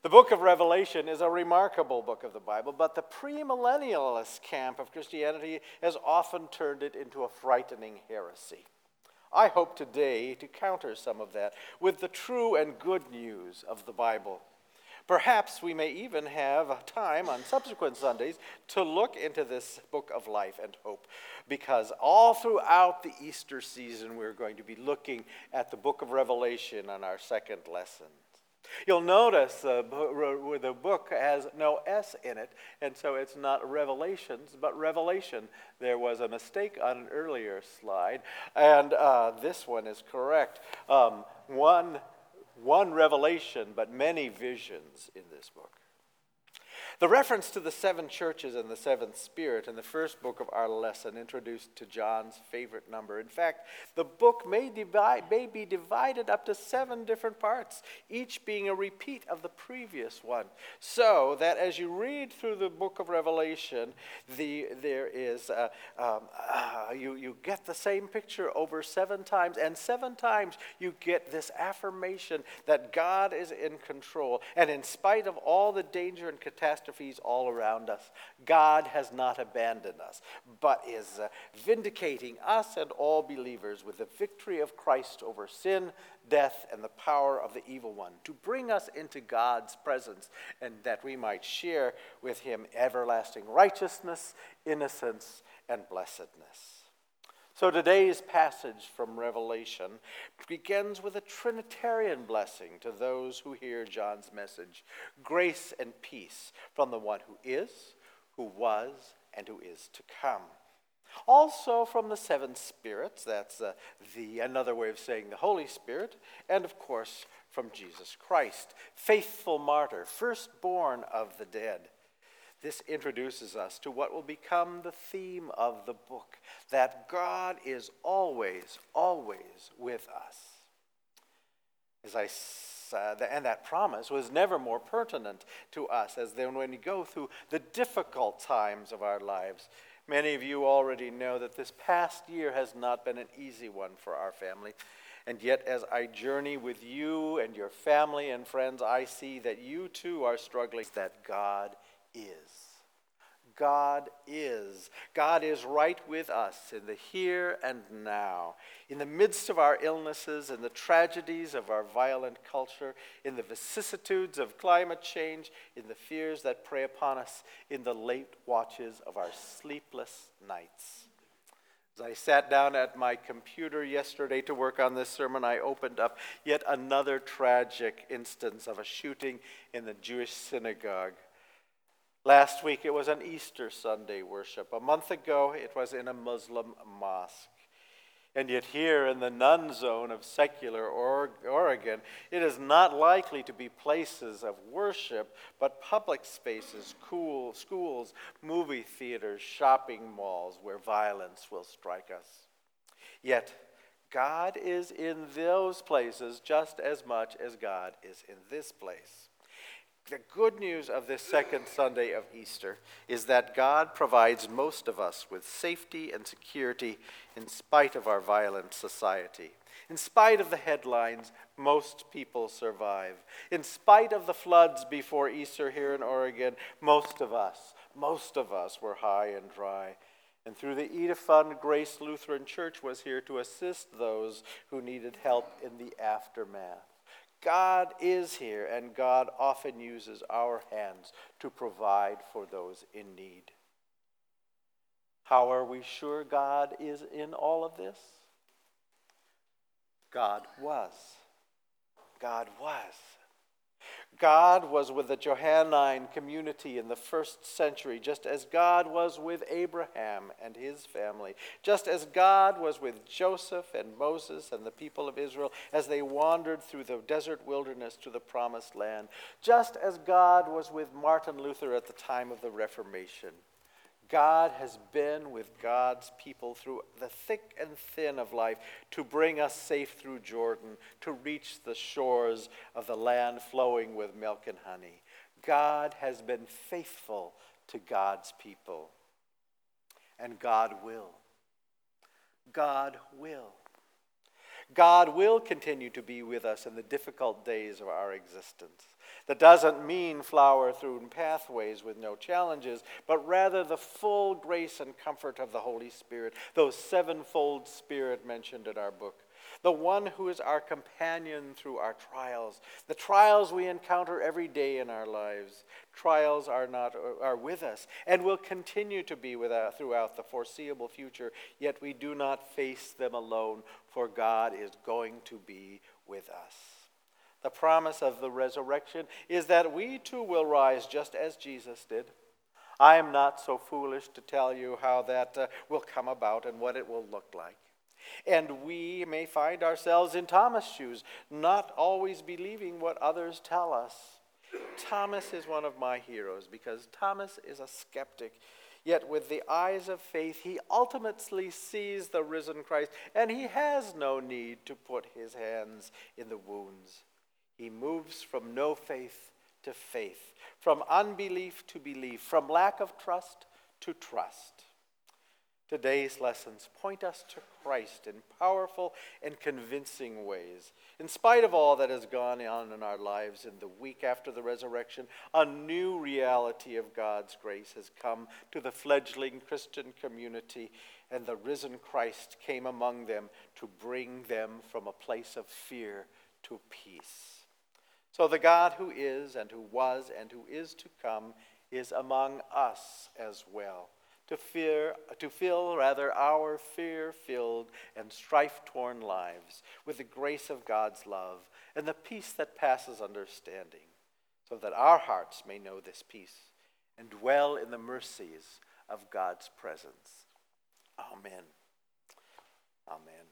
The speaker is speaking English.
The book of Revelation is a remarkable book of the Bible, but the premillennialist camp of Christianity has often turned it into a frightening heresy. I hope today to counter some of that with the true and good news of the Bible. Perhaps we may even have time on subsequent Sundays to look into this book of life and hope, because all throughout the Easter season we're going to be looking at the book of Revelation on our second lesson. You'll notice the book has no S in it, and so it's not Revelations, but Revelation. There was a mistake on an earlier slide, and this one is correct. One revelation, but many visions in this book. The reference to the seven churches and the seventh spirit in the first book of our lesson introduced to John's favorite number. In fact, the book may be divided up to 7 different parts, each being a repeat of the previous one. So that as you read through the book of Revelation, you get the same picture over 7 times, and 7 times you get this affirmation that God is in control, and in spite of all the danger and catastrophe all around us, God has not abandoned us, but is vindicating us and all believers with the victory of Christ over sin, death, and the power of the evil one, to bring us into God's presence, and that we might share with him everlasting righteousness, innocence, and blessedness. So today's passage from Revelation begins with a Trinitarian blessing to those who hear John's message. Grace and peace from the one who is, who was, and who is to come. Also from the 7 spirits, that's another way of saying the Holy Spirit, and of course from Jesus Christ, faithful martyr, firstborn of the dead. This introduces us to what will become the theme of the book, that God is always, always with us. As I said, and that promise was never more pertinent to us as then when we go through the difficult times of our lives. Many of you already know that this past year has not been an easy one for our family. And yet, as I journey with you and your family and friends, I see that you too are struggling, that God is. God is. God is right with us in the here and now. In the midst of our illnesses and the tragedies of our violent culture, in the vicissitudes of climate change, in the fears that prey upon us, in the late watches of our sleepless nights. As I sat down at my computer yesterday to work on this sermon, I opened up yet another tragic instance of a shooting in the Jewish synagogue. Last week it was an Easter Sunday worship. A month ago it was in a Muslim mosque. And yet here in the none zone of secular Oregon, it is not likely to be places of worship, but public spaces, schools, movie theaters, shopping malls where violence will strike us. Yet God is in those places just as much as God is in this place. The good news of this second Sunday of Easter is that God provides most of us with safety and security in spite of our violent society. In spite of the headlines, most people survive. In spite of the floods before Easter here in Oregon, most of us were high and dry. And through the Eda Fund, Grace Lutheran Church was here to assist those who needed help in the aftermath. God is here, and God often uses our hands to provide for those in need. How are we sure God is in all of this? God was. God was. God was with the Johannine community in the first century, just as God was with Abraham and his family, just as God was with Joseph and Moses and the people of Israel as they wandered through the desert wilderness to the promised land, just as God was with Martin Luther at the time of the Reformation. God has been with God's people through the thick and thin of life to bring us safe through Jordan, to reach the shores of the land flowing with milk and honey. God has been faithful to God's people. And God will. God will. God will continue to be with us in the difficult days of our existence. That doesn't mean flower through pathways with no challenges, but rather the full grace and comfort of the Holy Spirit, those sevenfold Spirit mentioned in our book. The one who is our companion through our trials, the trials we encounter every day in our lives. Trials are with us and will continue to be with us throughout the foreseeable future, yet we do not face them alone, for God is going to be with us. The promise of the resurrection is that we too will rise just as Jesus did. I am not so foolish to tell you how that will come about and what it will look like. And we may find ourselves in Thomas' shoes, not always believing what others tell us. Thomas is one of my heroes because Thomas is a skeptic. Yet with the eyes of faith, he ultimately sees the risen Christ, and he has no need to put his hands in the wounds. He moves from no faith to faith, from unbelief to belief, from lack of trust to trust. Today's lessons point us to Christ in powerful and convincing ways. In spite of all that has gone on in our lives in the week after the resurrection, a new reality of God's grace has come to the fledgling Christian community, and the risen Christ came among them to bring them from a place of fear to peace. So the God who is and who was and who is to come is among us as well. To fill our fear-filled and strife-torn lives with the grace of God's love and the peace that passes understanding, so that our hearts may know this peace and dwell in the mercies of God's presence. Amen. Amen.